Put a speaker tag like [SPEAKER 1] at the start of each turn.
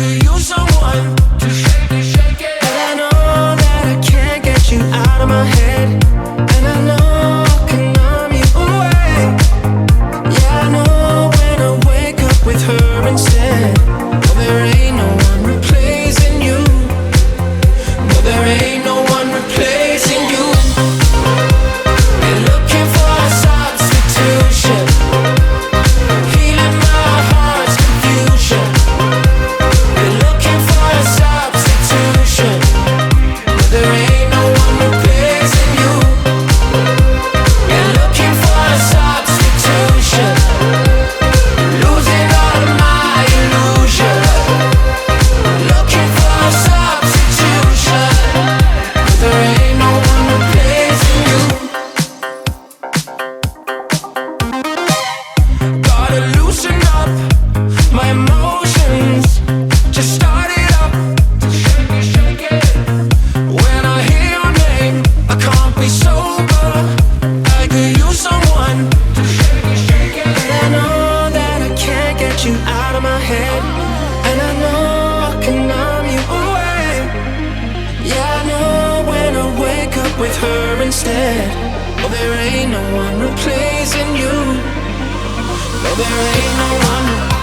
[SPEAKER 1] could use someone to shake it. And I know that I can't get you out of my head, and I know I can numb you away. Yeah, I know when I wake up with her instead. No, there ain't no one replacing you. No, there ain't no one replacing you. They're looking for a substitution, healing my heart's confusion. They're looking for a substitution. No, there ain't no one replacing you. They're looking for a substitution, losing all of my illusion. Looking for a substitution. No, there ain't no one replacing you. Gotta loosen up my emotions. Just start it up. Shake it. When I hear your name, I can't be sober. I could use someone to shake it. And I know that I can't get you out of my head, and I know I can numb you away. Yeah, I know when I wake up with her instead. Oh, there ain't no one replacing you. No, there ain't no one.